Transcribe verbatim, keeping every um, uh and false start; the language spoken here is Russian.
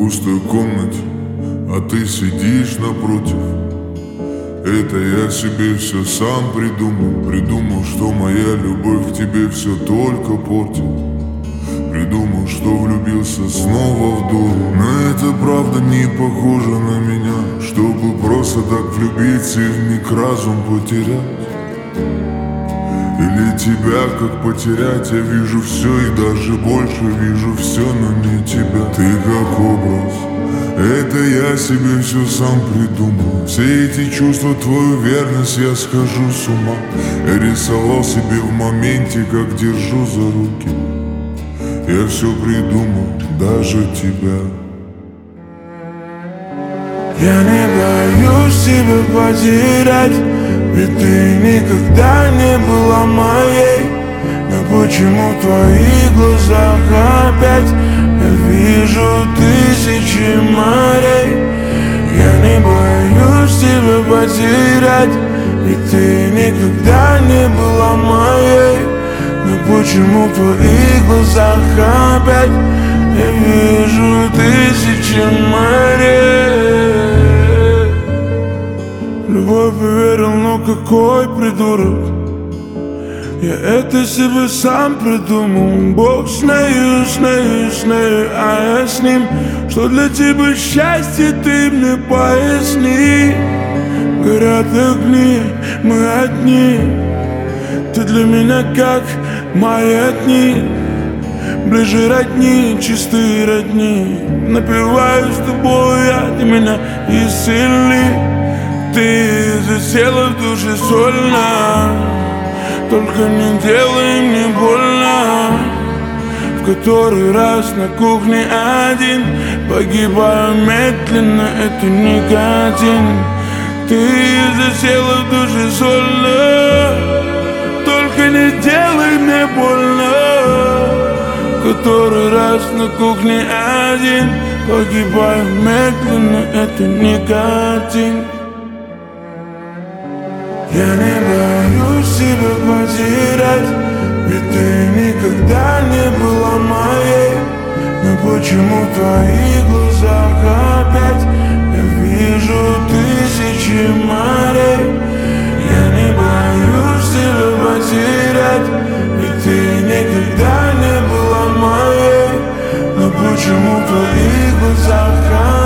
пустой комнате, а ты сидишь напротив. Это я себе все сам придумал. Придумал, что моя любовь к тебе все только портит. Придумал, что влюбился снова в дуру. Но это правда не похоже на меня, чтобы просто так влюбиться и вмиг разум потерять. Или тебя как потерять. Я вижу все и даже больше вижу все, но не тебя. Ты как образ, это я себе все сам придумал. Все эти чувства, твою верность, я схожу с ума. Я рисовал себе в моменте, как держу за руки. Я все придумал, даже тебя. Я не боюсь тебя потерять, ведь ты никогда не была моей. Но почему в твоих глазах опять я вижу тысячи морей? Я не боюсь тебя потерять, ведь ты никогда не была моей. Но почему в твоих глазах опять я вижу тысячи морей? Любовь поверил, но какой придурок. Я это себе сам придумал. Бог с нею, с нею, с нею, а я с ним. Что для тебя счастье, ты мне поясни. Горят огни, мы одни. Ты для меня как маятник, ближе родни, чистые родни. Напиваюсь с тобой, я, ты меня исцели. Ты засела в душе сольно, только не делай мне больно. В который раз на кухне один погибаю медленно, это никотин. Ты засела в душе сольно, только не делай мне больно. Который раз на кухне один погибаю медленно, это никотин. Я не боюсь тебя потерять, ведь ты никогда не была моей. Но почему в твоих глазах опять я вижу тысячи морей? Я не боюсь тебя потерять, ведь ты никогда не была моей. Но почему в твоих глазах опять